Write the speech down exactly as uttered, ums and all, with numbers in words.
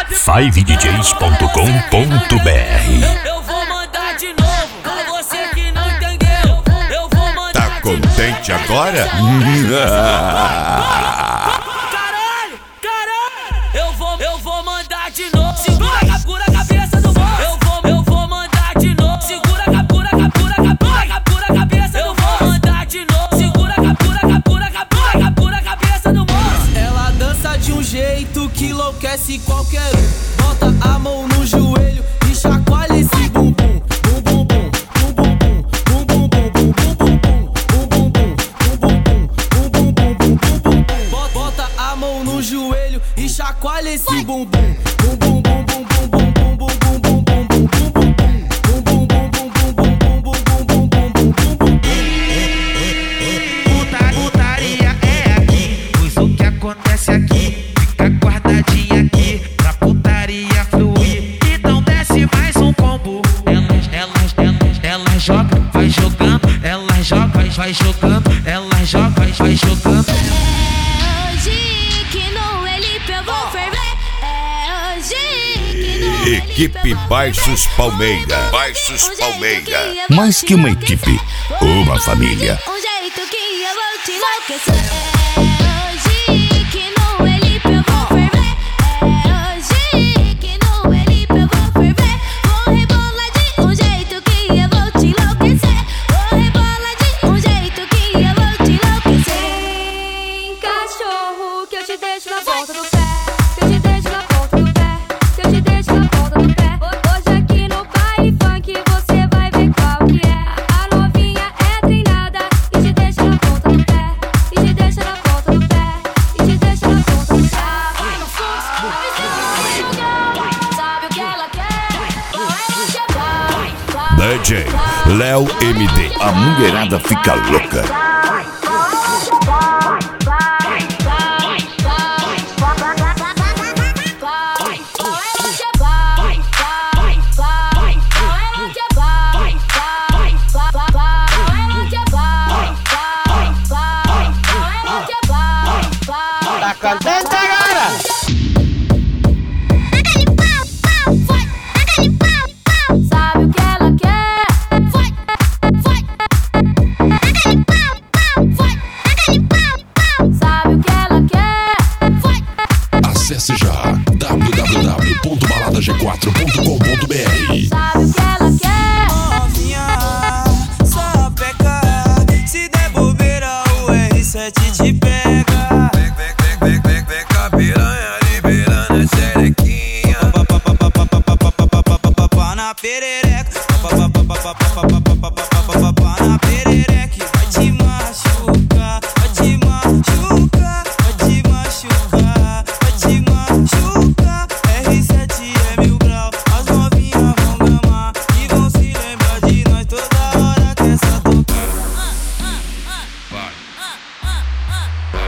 five d js ponto com ponto b r. Eu vou mandar de novo, pra você que não entendeu. Eu vou mandar. Tá contente agora? Caralho, caralho. Eu vou, eu vou mandar de novo. Segura, captura a cabeça do moço. Eu vou, eu vou mandar de novo. Segura, captura, captura, captura, captura a cabeça. Eu vou mandar de novo. Segura, captura, captura, captura, captura a cabeça do moço. Ela dança de um jeito que enlouquece qualquer um. Bota a mão no joelho e chacoalha esse bumbum. Bum bum bum, bum bum bum, bum bum bum, bum bum bum, bum bum bum, bum bum bum, bum bum bum. Bota a mão no joelho e chacoalha esse bumbum. Bum bum bum bum bum bum bum bum bum bum bum bum bum bum. Bum bum bum bum bum bum bum bum bum bum bum bum. Putaria é aqui, pois o que acontece aqui fica guardadinho aqui pra putaria fluir. Então desce mais um combo. Elas, elas, elas, elas jogam, vai jogando. Elas jogam, vai, vai jogando. Elas jogam, vai, vai jogando. É hoje que no L P eu vou ferver. É hoje que no L P Equipe eu vou Baixos ferver. Palmeira. Um Baixos jeito Palmeira. que eu vou Mais te que uma enlouquecer. equipe, uma família. Um jeito que eu vou te enlouquecer. É hoje que no L P eu vou ferver. É hoje que no L P eu vou ferver. Vou rebolar de um jeito que eu vou te enlouquecer. Vou rebolar de um jeito que eu vou te enlouquecer. Vem, cachorro, que eu te deixo na ponta do pé. Que eu te deixo na ponta do pé. Que eu te deixo na ponta do pé. Hoje aqui no baile funk você vai ver qual que é. A novinha é treinada e te deixa na ponta do pé. E te deixa na ponta do pé. E te deixa na ponta do pé. Vai no fluxo, vai no grau. Sabe o que ela quer? Qual é o que vai? D J Léo M D, a mulherada fica louca. Tá contente agora? Sabe o que ela quer? Foi, foi. Aquele pau, pau, foi. Aquele pau, pau. Sabe o que ela quer? Foi. Acesse já w w w ponto balada g quatro ponto com ponto b r. Sabe o que ela quer? Novinha, só peca. Se der bobeira, o R sete te pega. Vem, vem, vem, vem, vem, vem com a piranha liberando a xerequinha. Pá na perereca, pá na perereca, vai te marcar.